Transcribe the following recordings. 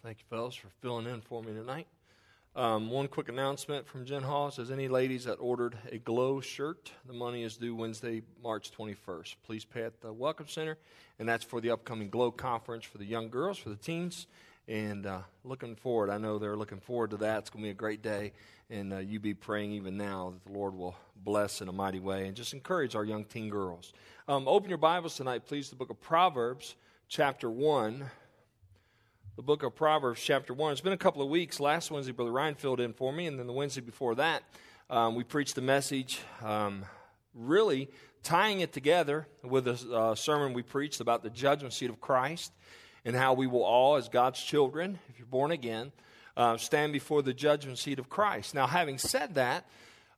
Thank you, fellas, for filling in for me tonight. One quick announcement from Jen Hall. Says any ladies that ordered a Glow shirt, the money is due Wednesday, March 21st. Please pay at the Welcome Center, and that's for the upcoming Glow Conference for the young girls, for the teens, and looking forward. I know they're looking forward to that. It's going to be a great day, and you be praying even now that the Lord will bless in a mighty way, and just encourage our young teen girls. Open your Bibles tonight, please, to the book of Proverbs, chapter 1. The book of Proverbs, chapter 1. It's been a couple of weeks. Last Wednesday, Brother Ryan filled in for me, and then the Wednesday before that, we preached the message, really tying it together with a sermon we preached about the judgment seat of Christ and how we will all, as God's children, if you're born again, stand before the judgment seat of Christ. Now, having said that,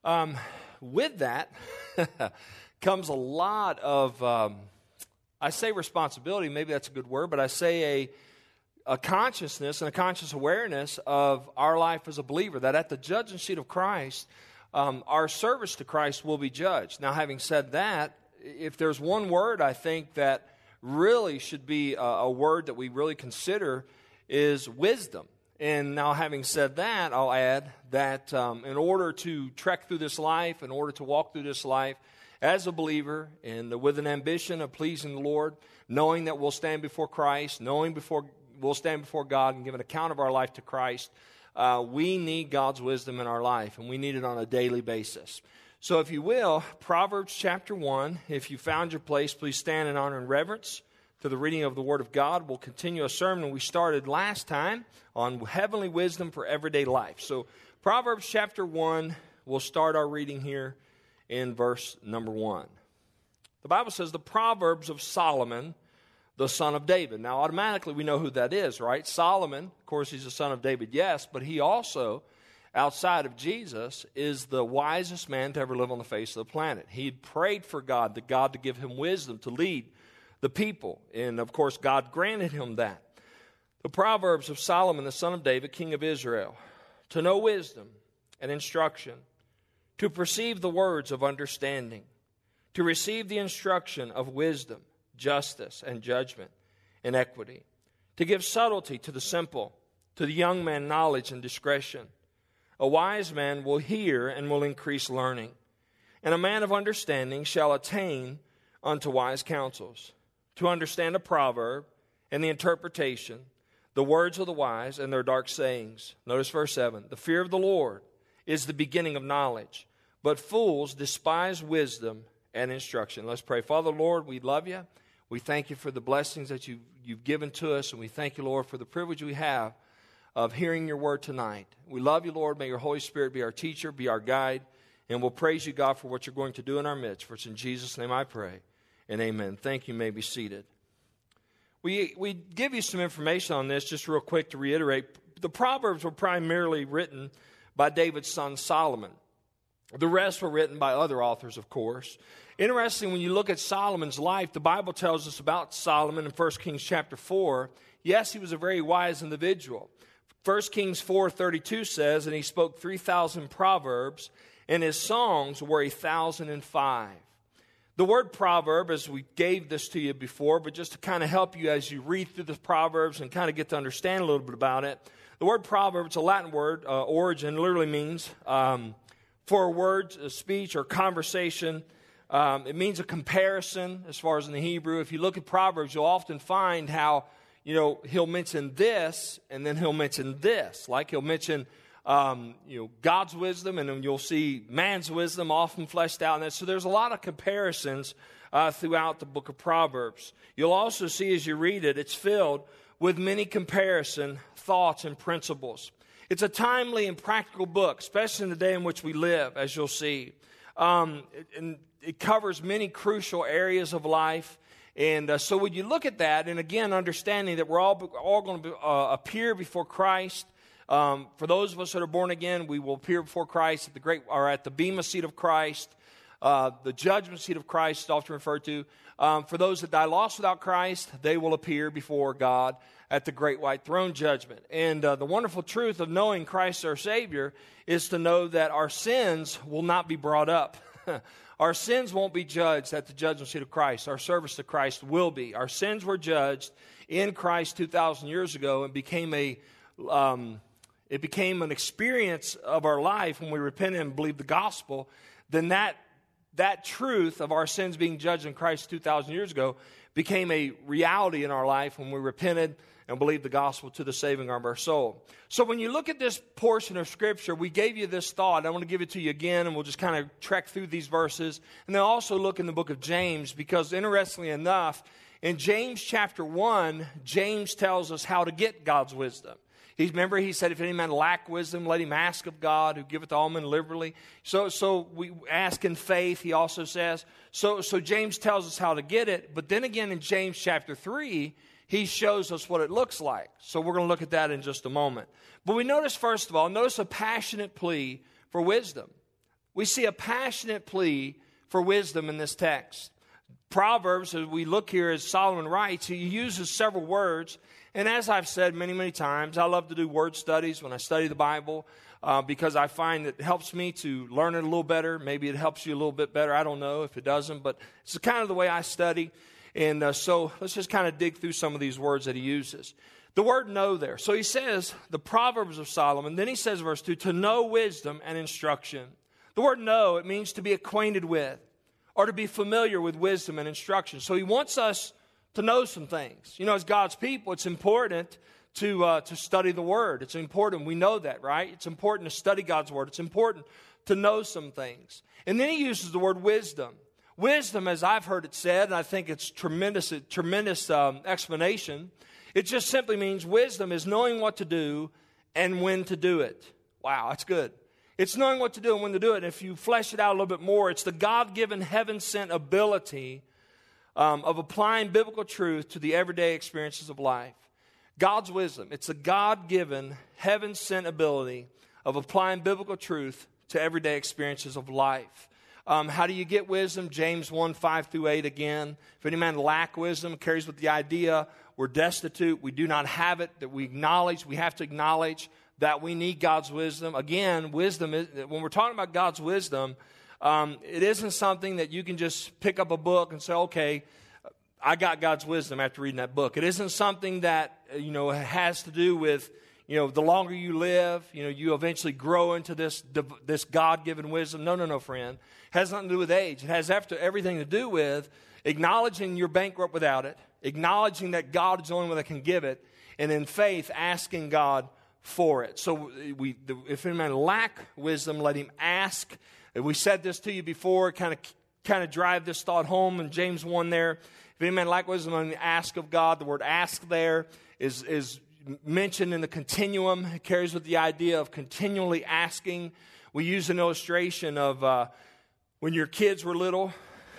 with that comes a lot of, I say responsibility, maybe that's a good word, but I say a consciousness and a conscious awareness of our life as a believer, that at the judgment seat of Christ, our service to Christ will be judged. Now, having said that, if there's one word I think that really should be a word that we really consider is wisdom. And now, having said that, I'll add that in order to trek through this life, in order to walk through this life as a believer and with an ambition of pleasing the Lord, knowing that we'll stand before Christ, we'll stand before God and give an account of our life to Christ, we need God's wisdom in our life, and we need it on a daily basis. So if you will, Proverbs chapter 1, if you found your place, please stand in honor and reverence to the reading of the Word of God. We'll continue a sermon we started last time on heavenly wisdom for everyday life. So Proverbs chapter 1, we'll start our reading here in verse number 1. The Bible says, the Proverbs of Solomon, the son of David. Now, automatically, we know who that is, right? Solomon, of course, he's the son of David, yes, but he also, outside of Jesus, is the wisest man to ever live on the face of the planet. He prayed for God to give him wisdom to lead the people, and, of course, God granted him that. The Proverbs of Solomon, the son of David, king of Israel, to know wisdom and instruction, to perceive the words of understanding, to receive the instruction of wisdom, justice and judgment and equity, to give subtlety to the simple, to the young man knowledge and discretion. A wise man will hear and will increase learning, and a man of understanding shall attain unto wise counsels. To understand a proverb and the interpretation, the words of the wise and their dark sayings. Notice verse 7. The fear of the Lord is the beginning of knowledge, but fools despise wisdom and instruction. Let's pray. Father, Lord, we love you. We thank you for the blessings that you've given to us, and we thank you, Lord, for the privilege we have of hearing your word tonight. We love you, Lord. May your Holy Spirit be our teacher, be our guide, and we'll praise you, God, for what you're going to do in our midst. For it's in Jesus' name I pray, and amen. Thank you. You may be seated. We give you some information on this, just real quick to reiterate. The Proverbs were primarily written by David's son Solomon. The rest were written by other authors, of course. Interesting, when you look at Solomon's life, the Bible tells us about Solomon in 1 Kings chapter 4. Yes, he was a very wise individual. 1 Kings 4:32 says, and he spoke 3,000 proverbs, and his songs were 1,005. The word proverb, as we gave this to you before, but just to kind of help you as you read through the Proverbs and kind of get to understand a little bit about it, the word proverb, it's a Latin word, origin, literally means for a word, a speech, or conversation. It means a comparison as far as in the Hebrew. If you look at Proverbs, you'll often find how, he'll mention this and then he'll mention this. Like he'll mention, God's wisdom, and then you'll see man's wisdom often fleshed out in that. So there's a lot of comparisons throughout the book of Proverbs. You'll also see as you read it, it's filled with many comparison thoughts and principles. It's a timely and practical book, especially in the day in which we live, as you'll see. It covers many crucial areas of life. And so when you look at that, and again, understanding that we're all going to appear before Christ. For those of us that are born again, we will appear before Christ at the bema seat of Christ. The judgment seat of Christ is often referred to. For those that die lost without Christ, they will appear before God at the great white throne judgment. And the wonderful truth of knowing Christ our Savior is to know that our sins will not be brought up. Our sins won't be judged at the judgment seat of Christ. Our service to Christ will be. Our sins were judged in Christ 2,000 years ago and became a it became an experience of our life when we repented and believed the gospel, then that truth of our sins being judged in Christ 2,000 years ago became a reality in our life when we repented and believed the gospel to the saving of our soul. So when you look at this portion of Scripture, we gave you this thought. I want to give it to you again, and we'll just kind of trek through these verses. And then also look in the book of James, because interestingly enough, in James chapter 1, James tells us how to get God's wisdom. Remember, he said, if any man lack wisdom, let him ask of God, who giveth all men liberally. So we ask in faith, he also says. So James tells us how to get it. But then again in James chapter 3, he shows us what it looks like. So we're going to look at that in just a moment. But we notice, first of all, notice a passionate plea for wisdom. We see a passionate plea for wisdom in this text. Proverbs, as we look here, as Solomon writes, he uses several words. And as I've said many, many times, I love to do word studies when I study the Bible because I find it helps me to learn it a little better. Maybe it helps you a little bit better. I don't know if it doesn't, but it's kind of the way I study. And so let's just kind of dig through some of these words that he uses. The word know there. So he says, the Proverbs of Solomon. Then he says, verse 2, to know wisdom and instruction. The word know, it means to be acquainted with or to be familiar with wisdom and instruction. So he wants us to know some things. You know, as God's people, it's important to study the Word. It's important. We know that, right? It's important to study God's Word. It's important to know some things. And then he uses the word wisdom. Wisdom, as I've heard it said, and I think it's tremendous explanation, it just simply means wisdom is knowing what to do and when to do it. Wow, that's good. It's knowing what to do and when to do it. And if you flesh it out a little bit more, it's the God-given, heaven-sent ability of applying biblical truth to the everyday experiences of life. God's wisdom. It's a God-given, heaven-sent ability of applying biblical truth to everyday experiences of life. How do you get wisdom? James 1, 5 through 8 again. If any man lack wisdom, it carries with the idea we're destitute, we do not have it, that we have to acknowledge that we need God's wisdom. Again, wisdom, when we're talking about God's wisdom, it isn't something that you can just pick up a book and say, okay, I got God's wisdom after reading that book. It isn't something that, has to do with, the longer you live, you eventually grow into this God-given wisdom. No, friend. It has nothing to do with age. It has everything to do with acknowledging you're bankrupt without it, acknowledging that God is the only one that can give it, and in faith asking God for it. So if any man lack wisdom, let him ask. We said this to you before, kind of drive this thought home in James 1 there. If any man lack wisdom, let him ask of God. The word ask there is mentioned in the continuum. It carries with the idea of continually asking. We use an illustration of when your kids were little.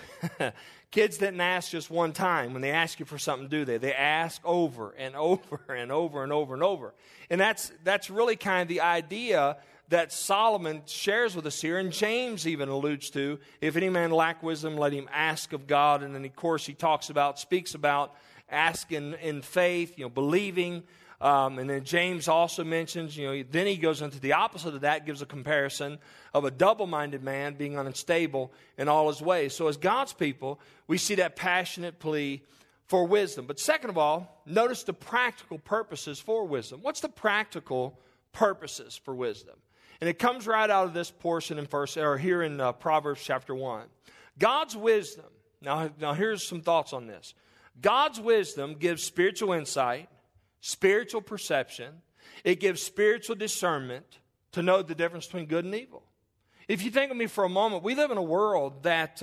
Kids didn't ask just one time. When they ask you for something, do they? They ask over and over and over and over and over. And that's really kind of the idea that Solomon shares with us here, and James even alludes to. If any man lack wisdom, let him ask of God. And then, of course, he speaks about asking in faith, believing. And then James also mentions, then he goes into the opposite of that, gives a comparison of a double-minded man being unstable in all his ways. So as God's people, we see that passionate plea for wisdom. But second of all, notice the practical purposes for wisdom. What's the practical purposes for wisdom? And it comes right out of this portion here in Proverbs chapter 1. God's wisdom, now here's some thoughts on this. God's wisdom gives spiritual insight, spiritual perception. It gives spiritual discernment to know the difference between good and evil. If you think of me for a moment, we live in a world that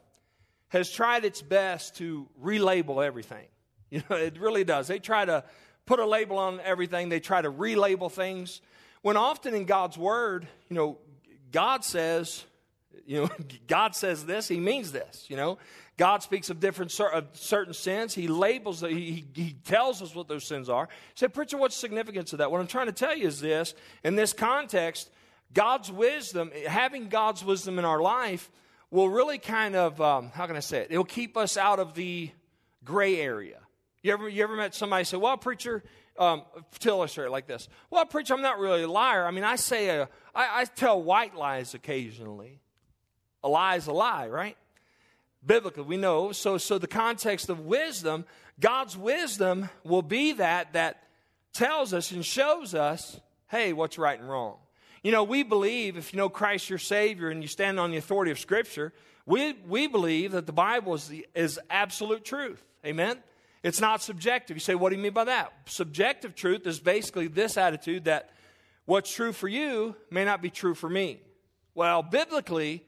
has tried its best to relabel everything. It really does. They try to put a label on everything. They try to relabel things. When often in God's Word, God says this, He means this, God speaks of certain sins. He labels, he tells us what those sins are. You say, preacher, what's the significance of that? What I'm trying to tell you is this. In this context, God's wisdom, having God's wisdom in our life will really kind of, how can I say it? It'll keep us out of the gray area. You ever met somebody say, well, preacher, to illustrate it like this. Well, preacher, I'm not really a liar. I mean, I tell white lies occasionally. A lie is a lie, right? Biblically, we know. So the context of wisdom, God's wisdom will be that tells us and shows us, hey, what's right and wrong. You know, we believe if you know Christ your Savior and you stand on the authority of Scripture, we believe that the Bible is absolute truth. Amen? It's not subjective. You say, what do you mean by that? Subjective truth is basically this attitude that what's true for you may not be true for me. Well, biblically,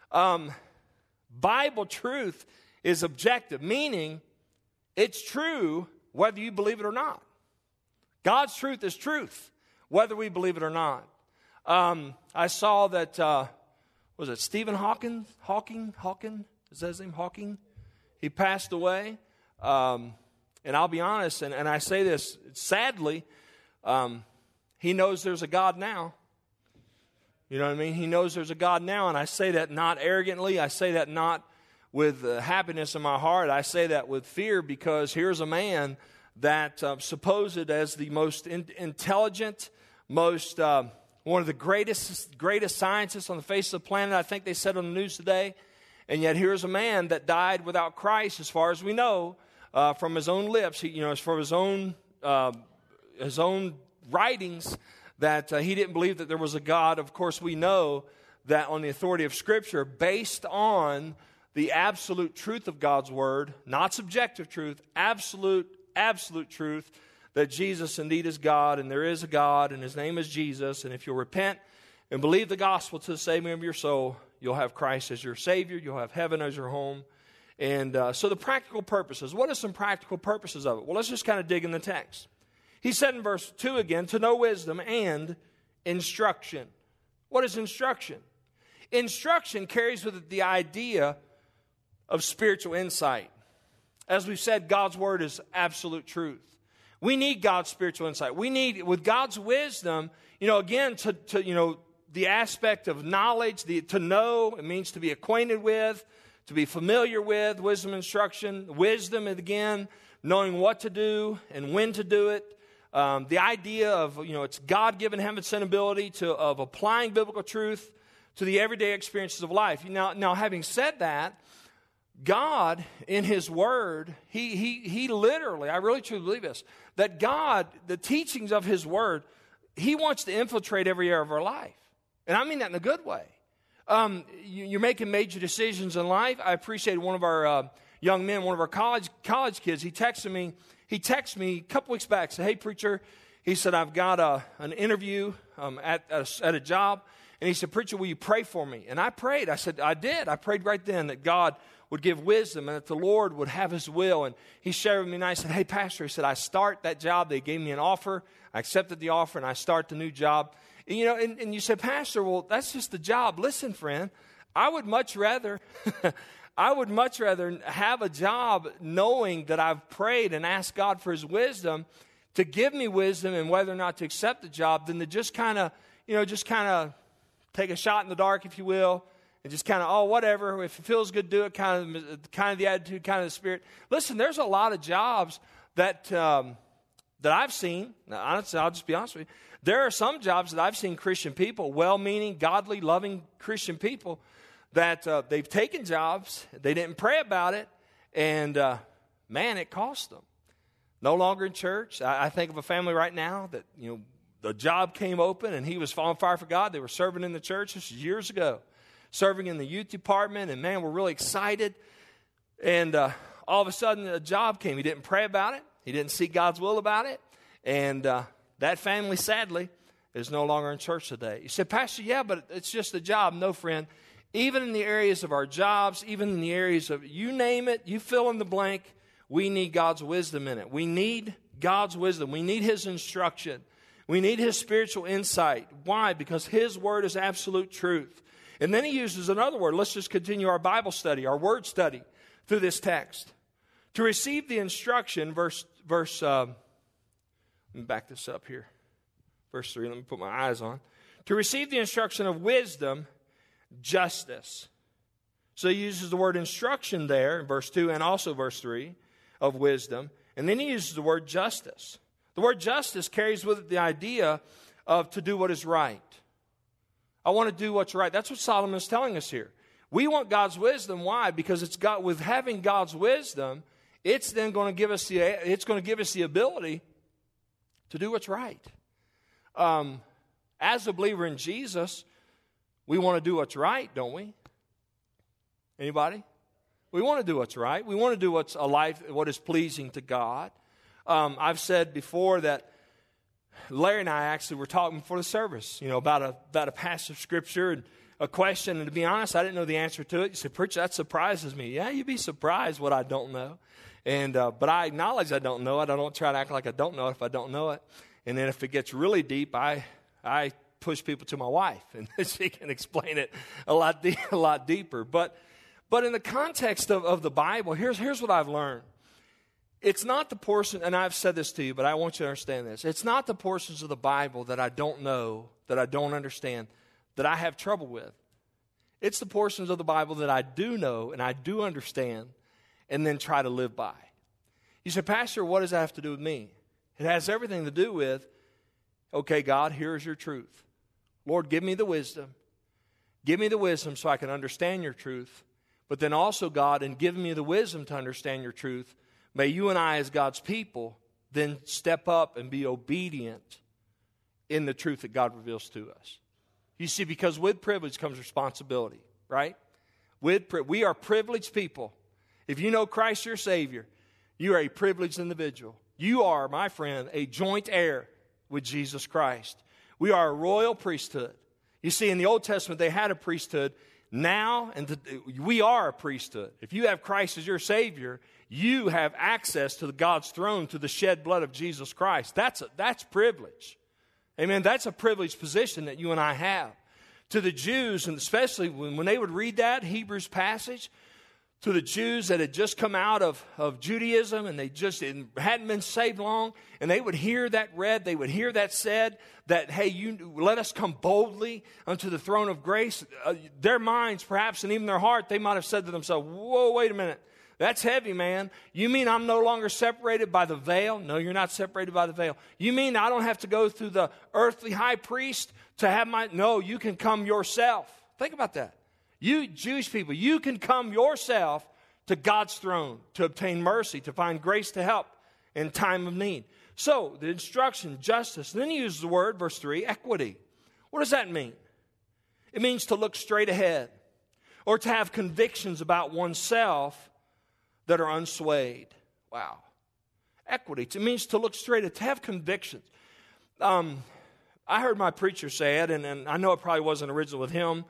Bible truth is objective, meaning it's true whether you believe it or not. God's truth is truth, whether we believe it or not. I saw that, was it Stephen Hawking? Is that his name, Hawking? He passed away. And I'll be honest, and I say this sadly, he knows there's a God now. You know what I mean? He knows there's a God now, and I say that not arrogantly. I say that not with happiness in my heart. I say that with fear, because here's a man that supposed as the most intelligent, most one of the greatest scientists on the face of the planet, I think they said on the news today, and yet here's a man that died without Christ, as far as we know, from his own lips. From his own writings, that he didn't believe that there was a God. Of course, we know that on the authority of Scripture, based on the absolute truth of God's Word, not subjective truth, absolute truth, that Jesus indeed is God, and there is a God, and His name is Jesus, and if you'll repent and believe the gospel to the saving of your soul, you'll have Christ as your Savior, you'll have heaven as your home. And so the practical purposes, what are some practical purposes of it? Well, let's just kind of dig in the text. He said in verse 2 again, to know wisdom and instruction. What is instruction? Instruction carries with it the idea of spiritual insight. As we've said, God's Word is absolute truth. We need God's spiritual insight. We need, with God's wisdom, again, the aspect of knowledge, to know, it means to be acquainted with, to be familiar with, wisdom, instruction. Wisdom, again, knowing what to do and when to do it. The idea of, it's God-given heaven-sent ability of applying biblical truth to the everyday experiences of life. Now, having said that, God, in His Word, He literally, I really truly believe this, that God, the teachings of His Word, He wants to infiltrate every area of our life. And I mean that in a good way. You're making major decisions in life. I appreciate one of our young men, one of our college kids, he texted me a couple weeks back, said, hey, preacher, he said, I've got an interview at a job. And he said, preacher, will you pray for me? And I prayed. I said, I did. I prayed right then that God would give wisdom and that the Lord would have His will. And he shared with me, and I said, hey, pastor, he said, I start that job. They gave me an offer. I accepted the offer, and I start the new job. And, and you said, pastor, well, that's just the job. Listen, friend, I would much rather have a job knowing that I've prayed and asked God for His wisdom to give me wisdom and whether or not to accept the job than to just kind of take a shot in the dark, if you will, and just kind of, whatever. If it feels good, do it. Kind of the attitude, kind of the spirit. Listen, there's a lot of jobs that I've seen. Now, honestly, I'll just be honest with you. There are some jobs that I've seen Christian people, well-meaning, godly, loving Christian people, that they've taken jobs, they didn't pray about it, and man, it cost them. No longer in church. I think of a family right now that, the job came open and he was on fire for God. They were serving in the church. This was years ago. Serving in the youth department, and man, we're really excited. And all of a sudden, a job came. He didn't pray about it. He didn't seek God's will about it. And that family, sadly, is no longer in church today. You said, Pastor, yeah, but it's just a job. No, friend. Even in the areas of our jobs, even in the areas of, you name it, you fill in the blank, we need God's wisdom in it. We need God's wisdom. We need His instruction. We need His spiritual insight. Why? Because His Word is absolute truth. And then He uses another word. Let's just continue our Bible study, our word study through this text. To receive the instruction, let me back this up here. Verse 3, let me put my eyes on. To receive the instruction of wisdom, justice. So He uses the word instruction there in verse 2 and also verse 3 of wisdom. And then He uses the word justice. The word justice carries with it the idea of to do what is right. I want to do what's right. That's what Solomon is telling us here. We want God's wisdom. Why? Because with having God's wisdom, it's then going to give us the ability to do what's right. As a believer in Jesus, we want to do what's right, don't we? Anybody? We want to do what's right. We want to do what is pleasing to God. I've said before that Larry and I actually were talking before the service, about a passage of Scripture and a question. And to be honest, I didn't know the answer to it. You said, "Preacher, that surprises me." Yeah, you'd be surprised what I don't know. And but I acknowledge I don't know it. I don't try to act like I don't know it if I don't know it. And then if it gets really deep, I push people to my wife, and she can explain it a lot deeper. But in the context of the Bible, here's what I've learned. It's not the portion, and I've said this to you, but I want you to understand this. It's not the portions of the Bible that I don't know, that I don't understand, that I have trouble with. It's the portions of the Bible that I do know and I do understand and then try to live by. You say, "Pastor, what does that have to do with me?" It has everything to do with, okay, God, here's your truth. Lord, give me the wisdom. Give me the wisdom so I can understand your truth. But then also, God, in giving me the wisdom to understand your truth, may you and I as God's people then step up and be obedient in the truth that God reveals to us. You see, because with privilege comes responsibility, right? We are privileged people. If you know Christ your Savior, you are a privileged individual. You are, my friend, a joint heir with Jesus Christ. We are a royal priesthood. You see, in the Old Testament, they had a priesthood. Now, we are a priesthood. If you have Christ as your Savior, you have access to God's throne through the shed blood of Jesus Christ. That's privilege. Amen. That's a privileged position that you and I have. To the Jews, and especially when they would read that Hebrews passage, to the Jews that had just come out of Judaism and they just hadn't been saved long, and they would hear that read, they would hear that said, that, hey, you let us come boldly unto the throne of grace. Their minds, perhaps, and even their heart, they might have said to themselves, "Whoa, wait a minute. That's heavy, man. You mean I'm no longer separated by the veil?" No, you're not separated by the veil. You mean I don't have to go through the earthly high priest to have No, you can come yourself. Think about that. You Jewish people, you can come yourself to God's throne to obtain mercy, to find grace to help in time of need. So, the instruction, justice. And then he uses the word, verse 3, equity. What does that mean? It means to look straight ahead, or to have convictions about oneself that are unswayed. Wow. Equity. It means to look straight ahead, to have convictions. I heard my preacher say it, and I know it probably wasn't original with him.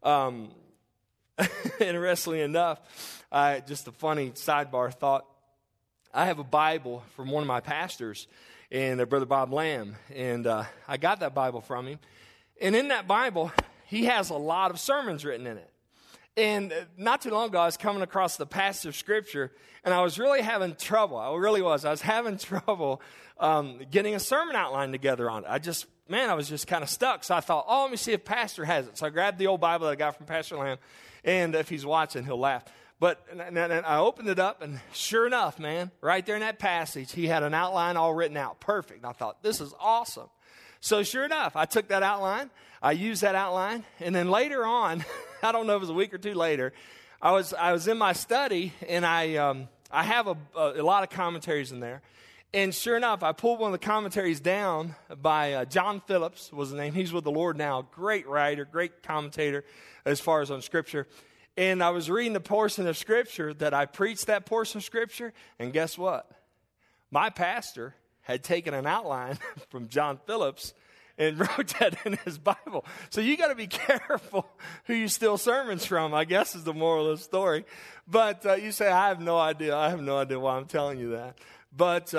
Interestingly enough, just a funny sidebar thought. I have a Bible from one of my pastors, and Brother Bob Lamb, and I got that Bible from him. And in that Bible, he has a lot of sermons written in it. And not too long ago, I was coming across the passage of Scripture, and I was really having trouble. I really was. I was having trouble getting a sermon outline together on it. I was just kind of stuck. So I thought, let me see if Pastor has it. So I grabbed the old Bible that I got from Pastor Lamb, and if he's watching, he'll laugh. But and I opened it up, and sure enough, man, right there in that passage, he had an outline all written out. Perfect. And I thought, this is awesome. So sure enough, I took that outline. I used that outline. And then later on, I don't know if it was a week or two later, I was in my study, and I have a lot of commentaries in there. And sure enough, I pulled one of the commentaries down by John Phillips was the name. He's with the Lord now. Great writer, great commentator as far as on Scripture. And I was reading the portion of Scripture that I preached that portion of Scripture. And guess what? My pastor had taken an outline from John Phillips and wrote that in his Bible. So you got to be careful who you steal sermons from, I guess is the moral of the story. But you say, I have no idea. I have no idea why I'm telling you that. But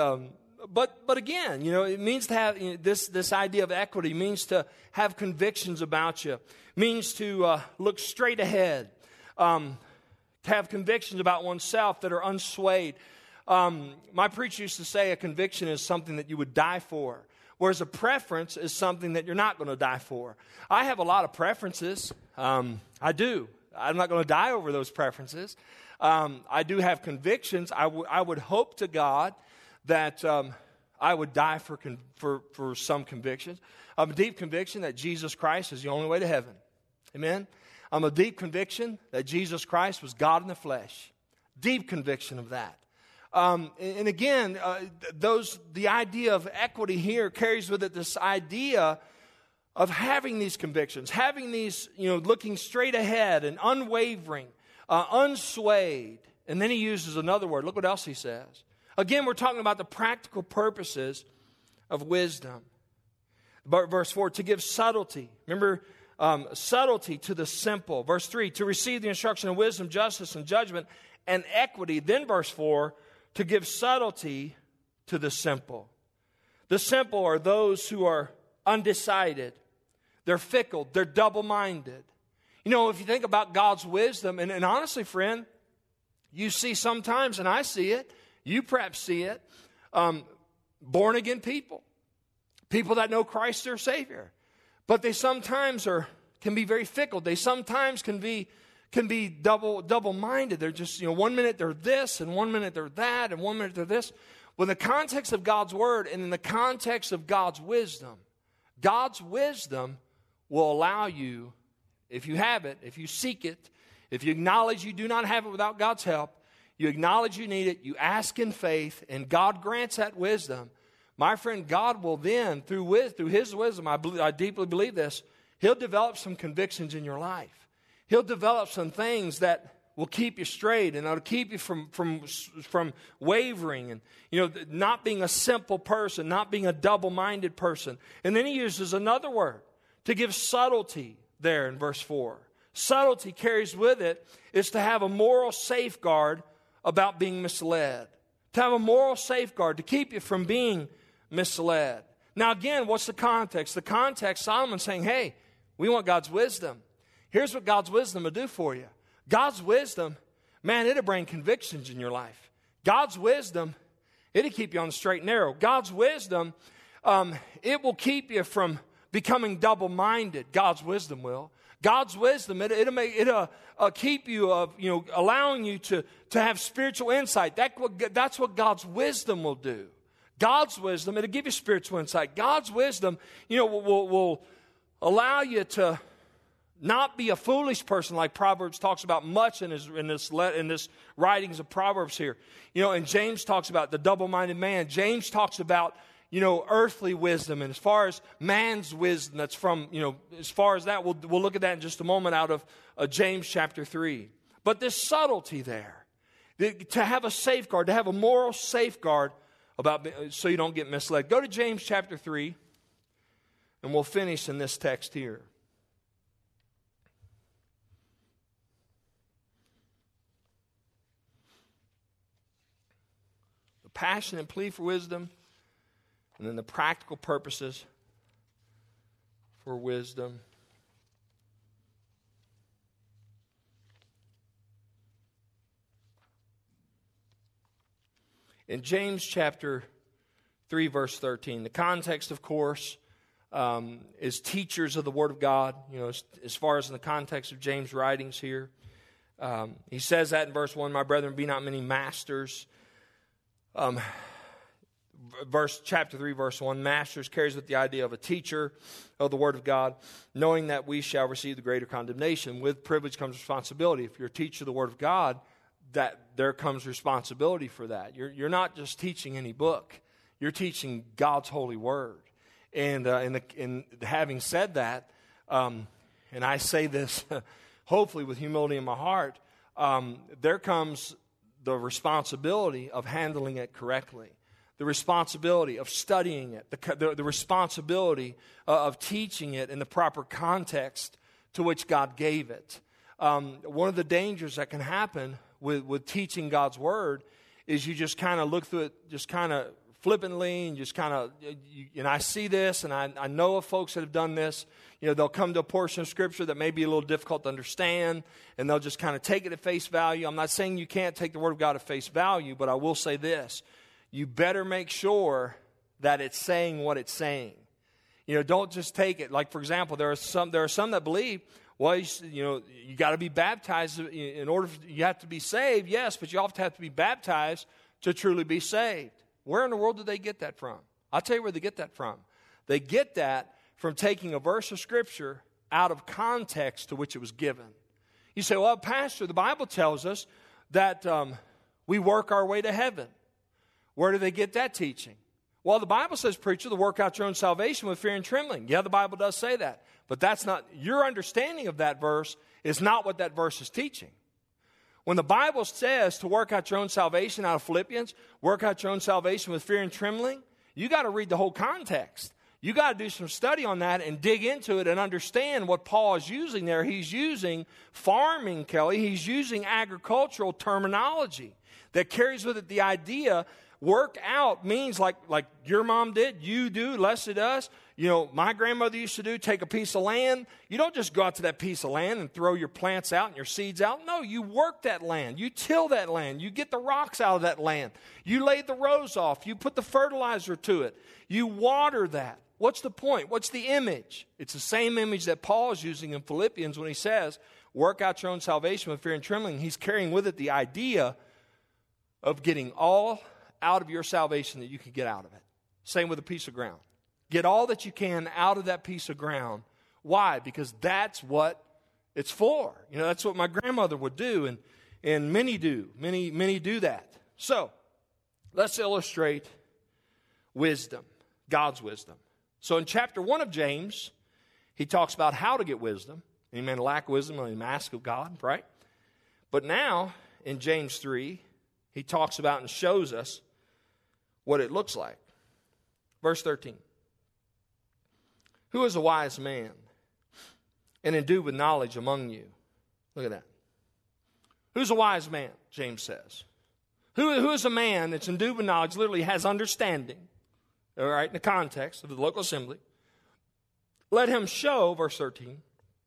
again, it means to have this idea of equity means to have convictions about you, means to look straight ahead, to have convictions about oneself that are unswayed. My preacher used to say a conviction is something that you would die for, whereas a preference is something that you're not going to die for. I have a lot of preferences. I do. I'm not going to die over those preferences. I do have convictions. I would hope to God that I would die for some convictions. I'm a deep conviction that Jesus Christ is the only way to heaven. Amen? I'm a deep conviction that Jesus Christ was God in the flesh. Deep conviction of that. And again, the idea of equity here carries with it this idea of having these convictions, having these, looking straight ahead and unwavering, unswayed. And then he uses another word. Look what else he says. Again, we're talking about the practical purposes of wisdom. Verse 4, to give subtlety. Remember, subtlety to the simple. Verse 3, to receive the instruction of wisdom, justice, and judgment, and equity. Then verse 4, to give subtlety to the simple. The simple are those who are undecided. They're fickle. They're double-minded. If you think about God's wisdom, and honestly, friend, you see sometimes, and I see it, you perhaps see it, born-again people. People that know Christ their Savior. But they sometimes can be very fickle. They sometimes can be double-minded. They're just, 1 minute they're this, and 1 minute they're that, and 1 minute they're this. Well, in the context of God's Word and in the context of God's wisdom will allow you, if you have it, if you seek it, if you acknowledge you do not have it without God's help, you acknowledge you need it, you ask in faith, and God grants that wisdom. My friend, God will then, through His wisdom, I deeply believe this, He'll develop some convictions in your life. He'll develop some things that will keep you straight and it'll keep you from wavering and, not being a simple person, not being a double-minded person. And then he uses another word to give subtlety there in verse 4. Subtlety carries with it is to have a moral safeguard about being misled. To have a moral safeguard to keep you from being misled. Now again, what's the context? The context, Solomon's saying, hey, we want God's wisdom. Here's what God's wisdom will do for you. God's wisdom, man, it'll bring convictions in your life. God's wisdom, it'll keep you on the straight and narrow. God's wisdom, it will keep you from becoming double-minded. God's wisdom will. God's wisdom, it'll keep you allowing you to have spiritual insight. That's what God's wisdom will do. God's wisdom, it'll give you spiritual insight. God's wisdom, will allow you to not be a foolish person, like Proverbs talks about much in this writings of Proverbs here. And James talks about the double-minded man. James talks about, earthly wisdom. And as far as man's wisdom, that's from, as far as that, we'll look at that in just a moment out of James chapter 3. But this subtlety there, to have a safeguard, to have a moral safeguard so you don't get misled. Go to James chapter 3, and we'll finish in this text here. The passion and plea for wisdom, and then the practical purposes for wisdom. In James chapter 3, verse 13, the context, of course, is teachers of the Word of God, as far as in the context of James' writings here. He says that in verse 1, my brethren, be not many masters. Chapter 3, verse 1, masters carries with the idea of a teacher of the Word of God, knowing that we shall receive the greater condemnation. With privilege comes responsibility. If you're a teacher of the Word of God, that there comes responsibility for that. You're not just teaching any book. You're teaching God's holy word. And having said that, and I say this hopefully with humility in my heart, there comes the responsibility of handling it correctly. The responsibility of studying it. The responsibility of teaching it in the proper context to which God gave it. One of the dangers that can happen with teaching God's Word is you just kind of look through it just kind of flippantly and just kind of, and I see this and I know of folks that have done this. They'll come to a portion of Scripture that may be a little difficult to understand and they'll just kind of take it at face value. I'm not saying you can't take the Word of God at face value, but I will say this. You better make sure that it's saying what it's saying. Don't just take it. Like, for example, there are some that believe, well, you got to be baptized in order you have to be saved, yes, but you often have to be baptized to truly be saved. Where in the world do they get that from? I'll tell you where they get that from. They get that from taking a verse of Scripture out of context to which it was given. You say, well, Pastor, the Bible tells us that we work our way to heaven. Where do they get that teaching? Well, the Bible says, preacher, to work out your own salvation with fear and trembling. Yeah, the Bible does say that. But that's not, your understanding of that verse is not what that verse is teaching. When the Bible says to work out your own salvation out of Philippians, work out your own salvation with fear and trembling, you got to read the whole context. You got to do some study on that and dig into it and understand what Paul is using there. He's using farming, Kelly. He's using agricultural terminology that carries with it the idea. Work out means like your mom did, you do, Leslie does. You know, my grandmother used to do, take a piece of land. You don't just go out to that piece of land and throw your plants out and your seeds out. No, you work that land. You till that land. You get the rocks out of that land. You lay the rows off. You put the fertilizer to it. You water that. What's the point? What's the image? It's the same image that Paul is using in Philippians when he says, work out your own salvation with fear and trembling. He's carrying with it the idea of getting all out of your salvation that you can get out of it. Same with a piece of ground. Get all that you can out of that piece of ground. Why? Because that's what it's for. You know, that's what my grandmother would do, and many do. Many do that. So, let's illustrate wisdom, God's wisdom. So in chapter 1 of James, he talks about how to get wisdom. Any man lack wisdom, let him ask of God, right? But now, in James 3, he talks about and shows us what it looks like. Verse 13. Who is a wise man and endued with knowledge among you? Look at that. Who's a wise man, James says. Who is a man that's endued with knowledge, literally has understanding, all right, in the context of the local assembly. Let him show, verse 13,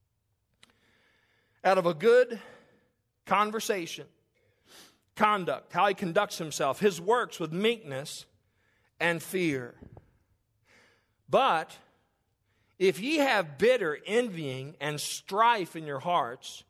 out of a good conversation, conduct, how he conducts himself, his works with meekness and fear. But if ye have bitter envying and strife in your hearts,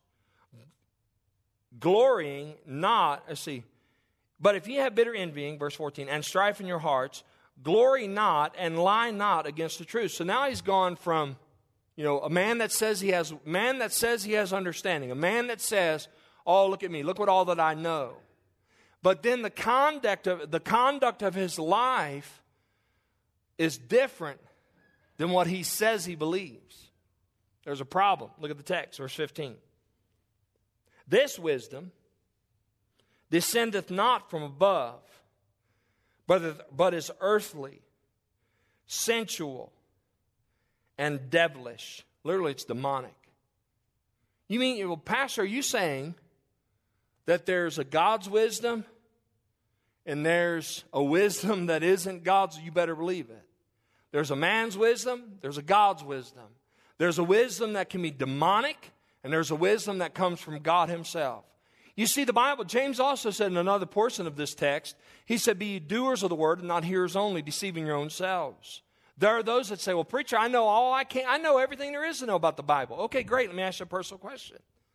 glorying not, but if ye have bitter envying, verse 14, and strife in your hearts, glory not and lie not against the truth. So now he's gone from, a man that says he has understanding, a man that says, oh, look at me, look what all that I know. But then the conduct of his life is different than what he says he believes. There's a problem. Look at the text, verse 15. This wisdom descendeth not from above, but is earthly, sensual, and devilish. Literally, it's demonic. You mean, well, Pastor, are you saying that there's a God's wisdom and there's a wisdom that isn't God's? You better believe it. There's a man's wisdom, there's a God's wisdom. There's a wisdom that can be demonic, and there's a wisdom that comes from God himself. You see, the Bible, James also said in another portion of this text, he said, be ye doers of the word and not hearers only, deceiving your own selves. There are those that say, well, preacher, I know all I can. I know everything there is to know about the Bible. Okay, great. Let me ask you a personal question.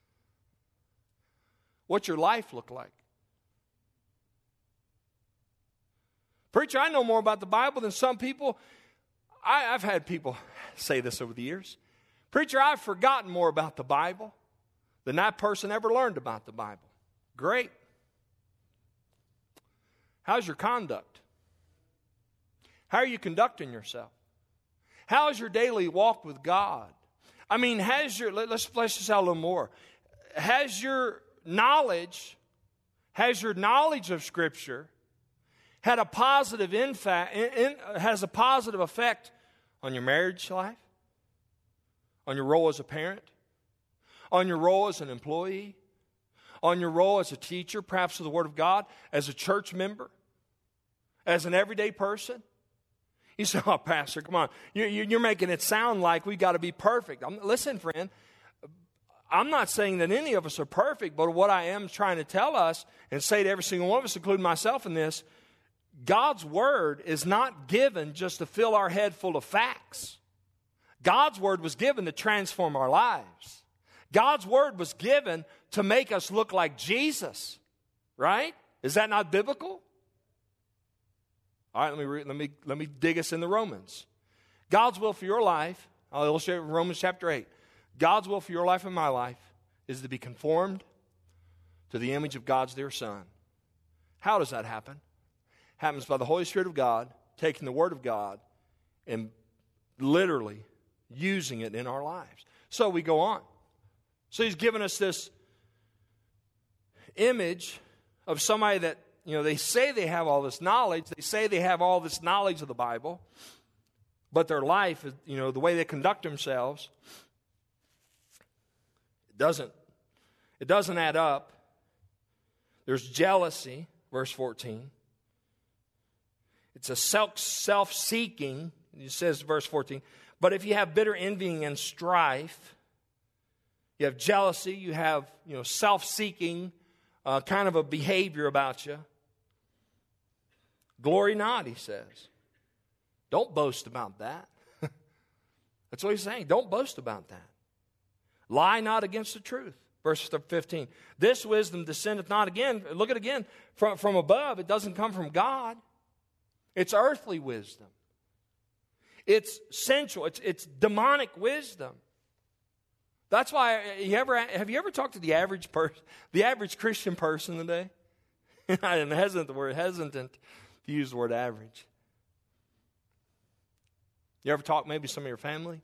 What's your life look like? Preacher, I know more about the Bible than some people. I've had people say this over the years. Preacher, I've forgotten more about the Bible than that person ever learned about the Bible. Great. How's your conduct? How are you conducting yourself? How is your daily walk with God? I mean, let's flesh this out a little more. Has your knowledge of Scripture had a positive has a positive effect on your marriage life, on your role as a parent, on your role as an employee, on your role as a teacher, perhaps of the Word of God, as a church member, as an everyday person? You say, oh, Pastor, come on. You're making it sound like we got to be perfect. Listen, friend, I'm not saying that any of us are perfect, but what I am trying to tell us and say to every single one of us, including myself in this, God's Word is not given just to fill our head full of facts. God's Word was given to transform our lives. God's Word was given to make us look like Jesus, right? Is that not biblical? All right, let me dig us into Romans. God's will for your life, I'll illustrate with Romans chapter 8. God's will for your life and my life is to be conformed to the image of God's dear Son. How does that happen? happens by the Holy Spirit of God, taking the Word of God, and literally using it in our lives. So we go on. So he's given us this image of somebody that, they say they have all this knowledge. They say they have all this knowledge of the Bible. But their life, the way they conduct themselves, it doesn't add up. There's jealousy, verse 14. It's a self-seeking, it says verse 14. But if you have bitter envying and strife, you have jealousy, you have self-seeking kind of a behavior about you. Glory not, he says. Don't boast about that. That's what he's saying. Don't boast about that. Lie not against the truth. Verse 15. This wisdom descendeth not again. Look at it again. From above. It doesn't come from God. It's earthly wisdom. It's sensual. It's demonic wisdom. That's why have you ever talked to the average Christian person today? I'm hesitant to use the word average. You ever talk maybe some of your family?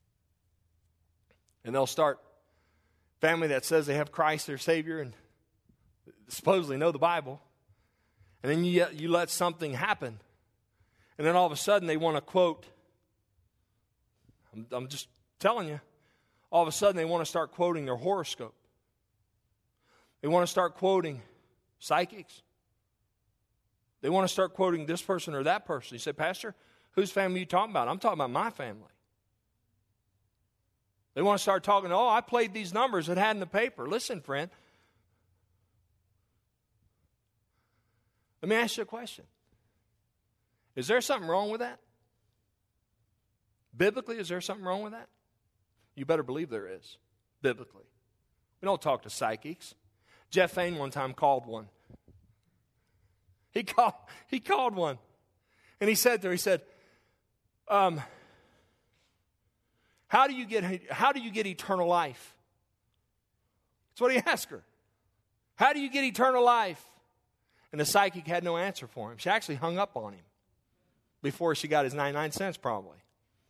And they'll start family that says they have Christ their Savior and supposedly know the Bible. And then you let something happen. And then all of a sudden they want to quote, I'm just telling you, all of a sudden they want to start quoting their horoscope. They want to start quoting psychics. They want to start quoting this person or that person. You say, Pastor, whose family are you talking about? I'm talking about my family. They want to start talking, I played these numbers it had in the paper. Listen, friend. Let me ask you a question. Is there something wrong with that? Biblically, is there something wrong with that? You better believe there is, biblically. We don't talk to psychics. Jeff Fain one time called one. He called one. And he said to her, how do you get eternal life? That's what he asked her. How do you get eternal life? And the psychic had no answer for him. She actually hung up on him before she got his 99 cents probably.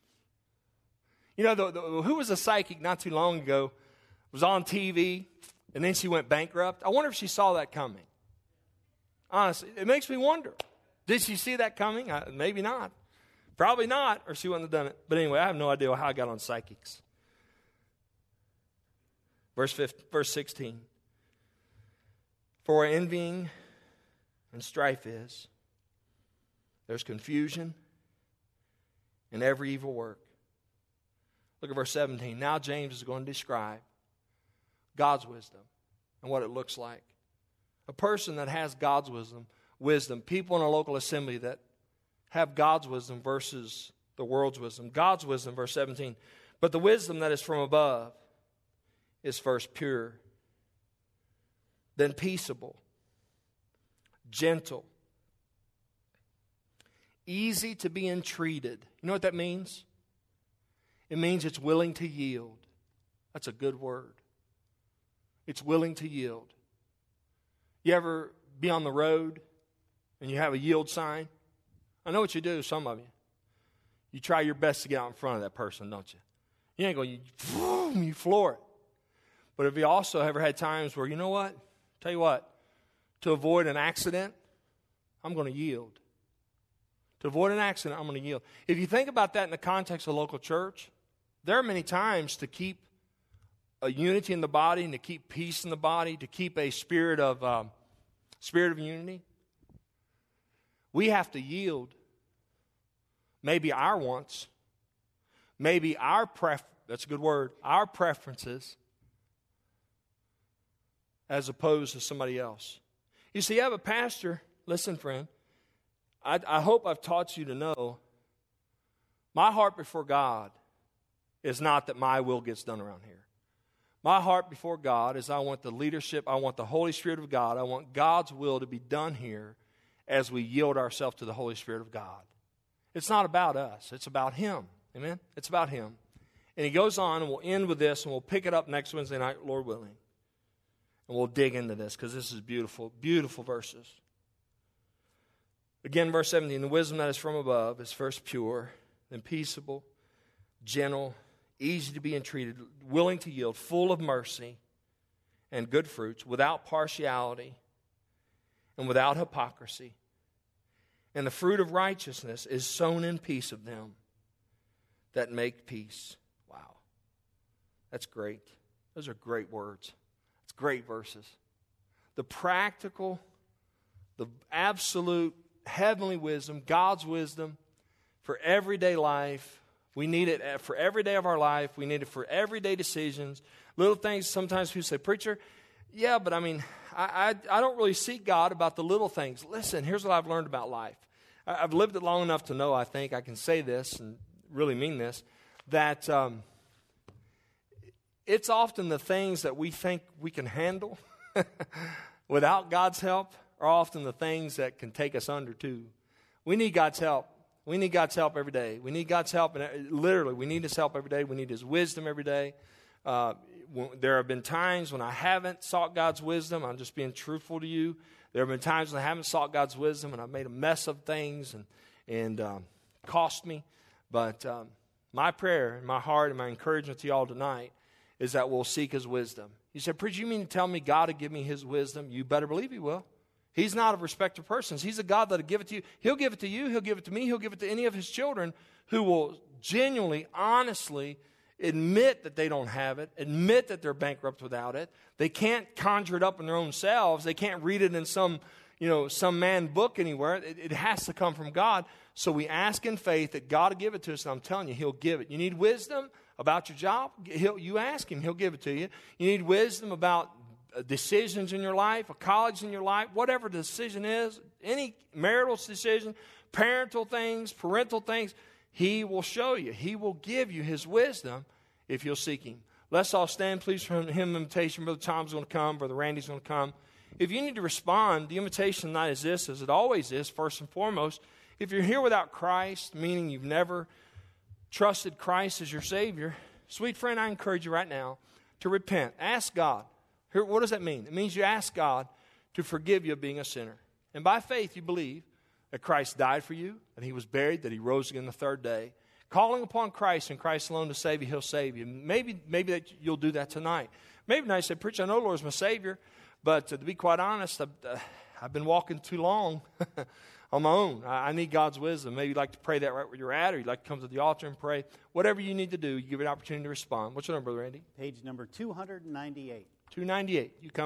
Who was a psychic not too long ago, was on TV, and then she went bankrupt? I wonder if she saw that coming. Honestly, it makes me wonder. Did she see that coming? Maybe not. Probably not, or she wouldn't have done it. But anyway, I have no idea how I got on psychics. Verse 16. For where envying and strife is, there's confusion and every evil work. Look at verse 17. Now James is going to describe God's wisdom and what it looks like. A person that has God's wisdom, people in a local assembly that have God's wisdom versus the world's wisdom. God's wisdom, verse 17. But the wisdom that is from above is first pure, then peaceable, gentle, easy to be entreated. You know what that means? It means it's willing to yield. That's a good word. It's willing to yield. You ever be on the road and you have a yield sign? I know what you do, some of you. You try your best to get out in front of that person, don't you? You ain't going, you floor it. But have you also ever had times where, you know what? Tell you what, to avoid an accident, I'm going to yield. To avoid an accident, I'm going to yield. If you think about that in the context of a local church, there are many times to keep a unity in the body and to keep peace in the body, to keep a spirit of unity. We have to yield maybe our wants, maybe that's a good word, our preferences, as opposed to somebody else. You see, you have a pastor, listen, friend, I hope I've taught you to know my heart before God is not that my will gets done around here. My heart before God is I want the leadership, I want the Holy Spirit of God, I want God's will to be done here as we yield ourselves to the Holy Spirit of God. It's not about us, it's about Him. Amen? It's about Him. And he goes on, and we'll end with this, and we'll pick it up next Wednesday night, Lord willing. And we'll dig into this, because this is beautiful, beautiful verses. Again, verse 17, the wisdom that is from above is first pure, then peaceable, gentle, easy to be entreated, willing to yield, full of mercy and good fruits, without partiality and without hypocrisy. And the fruit of righteousness is sown in peace of them that make peace. Wow. That's great. Those are great words. It's great verses. The practical, the absolute heavenly wisdom, God's wisdom for everyday life. We need it for every day of our life. We need it for everyday decisions. Little things, sometimes people say, preacher, yeah, but I mean, I don't really seek God about the little things. Listen, here's what I've learned about life. I've lived it long enough to know, I think, I can say this and really mean this, that it's often the things that we think we can handle without God's help are often the things that can take us under too. We need God's help. We need God's help every day. We need God's help, and literally, we need His help every day. We need His wisdom every day. There have been times when I haven't sought God's wisdom. I'm just being truthful to you. There have been times when I haven't sought God's wisdom, and I've made a mess of things and cost me. But my prayer and my heart and my encouragement to you all tonight is that we'll seek His wisdom. You said, preacher, you mean to tell me God will give me His wisdom? You better believe He will. He's not a respecter of persons. He's a God that will give it to you. He'll give it to you. He'll give it to me. He'll give it to any of His children who will genuinely, honestly admit that they don't have it, admit that they're bankrupt without it. They can't conjure it up in their own selves. They can't read it in some man book anywhere. It has to come from God. So we ask in faith that God will give it to us, and I'm telling you, He'll give it. You need wisdom about your job? You ask Him. He'll give it to you. You need wisdom about decisions in your life, a college in your life, whatever the decision is, any marital decision, parental things, parental things, He will show you. He will give you His wisdom if you'll seek Him. Let's all stand, please, for hymn invitation. Brother Tom's going to come. Brother Randy's going to come. If you need to respond, the invitation tonight is this, as it always is, first and foremost. If you're here without Christ, meaning you've never trusted Christ as your Savior, sweet friend, I encourage you right now to repent. Ask God. What does that mean? It means you ask God to forgive you of being a sinner. And by faith, you believe that Christ died for you, that He was buried, that He rose again the third day. Calling upon Christ and Christ alone to save you, He'll save you. Maybe that you'll do that tonight. Maybe tonight you say, preacher, I know the Lord's my Savior, but to be quite honest, I've been walking too long on my own. I need God's wisdom. Maybe you'd like to pray that right where you're at, or you'd like to come to the altar and pray. Whatever you need to do, you give it an opportunity to respond. What's your number, Brother Randy? Page number 298. 298. You come.